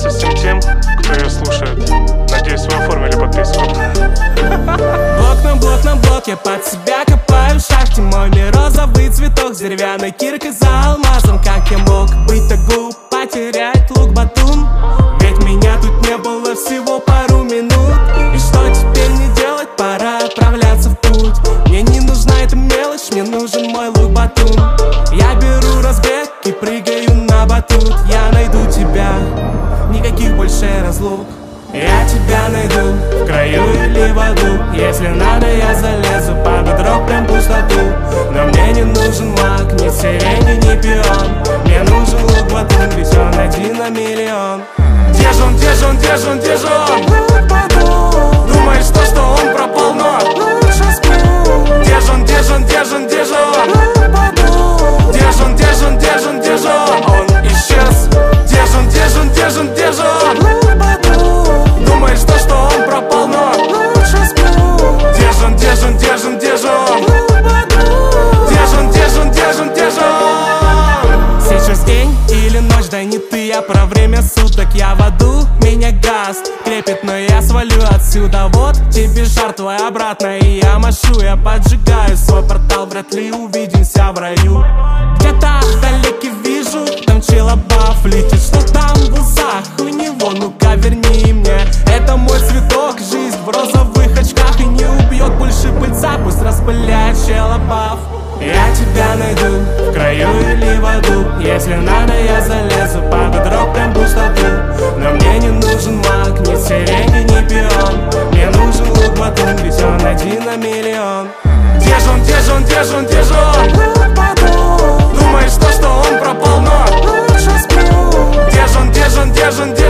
нравится всем тем, кто ее слушает. Надеюсь, вы оформили подписку. Блок на блок, я под себя копаю в шахте. Мой мир розовый цветок с деревянной киркой за алмазом. Как я мог быть так глуп, потерять лук-батун? Ведь меня тут не было всего пару минут. И что теперь не делать? Пора отправляться в путь. Мне не нужна эта мелочь, мне нужен мой лук-батун. Я беру разбег и прыгаю на батут. Я найду тебя, никаких больше разлук. Я тебя найду в краю или в аду. Если надо, я залезу под бедрок прям пустоту. Но мне не нужен маг, ни сирень, ни пион. Мне нужен лук-батун, ведь он один на миллион. Где же он, где же он, где же он, где же он? Думаешь, что он пропал, но лучше сплю. Где же он, где же он, где же он, где же он? Где же он, где же он, где же он, где же он? Он исчез. Где же он, где же он, где же он, где же он? Думаешь, что он пропал, но лучше сплю. Где же он, где же он, где же он, где же он? Где же он, где же он, где же он, где же он? Сейчас день или ночь, да не ты, я про время суток. Я в аду, меня газ крепит, но я свалю отсюда. Вот тебе шар твой обратно, и я машу, я поджигаю свой портал. Вряд ли увидимся в раю. Где-то вдалеке вижу, там челобаф летит. Что там в усах у него, ну-ка верни мне. Это мой цветок, жизнь в розовых очках. И не убьет больше пыльца, пусть распыляет челобаф. Я тебя найду в краю или в аду. Если надо, я залезу под бедрок прям пустоту. Но мне не нужен маг, ни сирень, ни пион. Мне нужен лук-батун, ведь он один на миллион. Где же он, где же он, где же он, где же он? Думаешь, что он пропал, но лучше сплю. Где же он, где же он, где же он, где же он?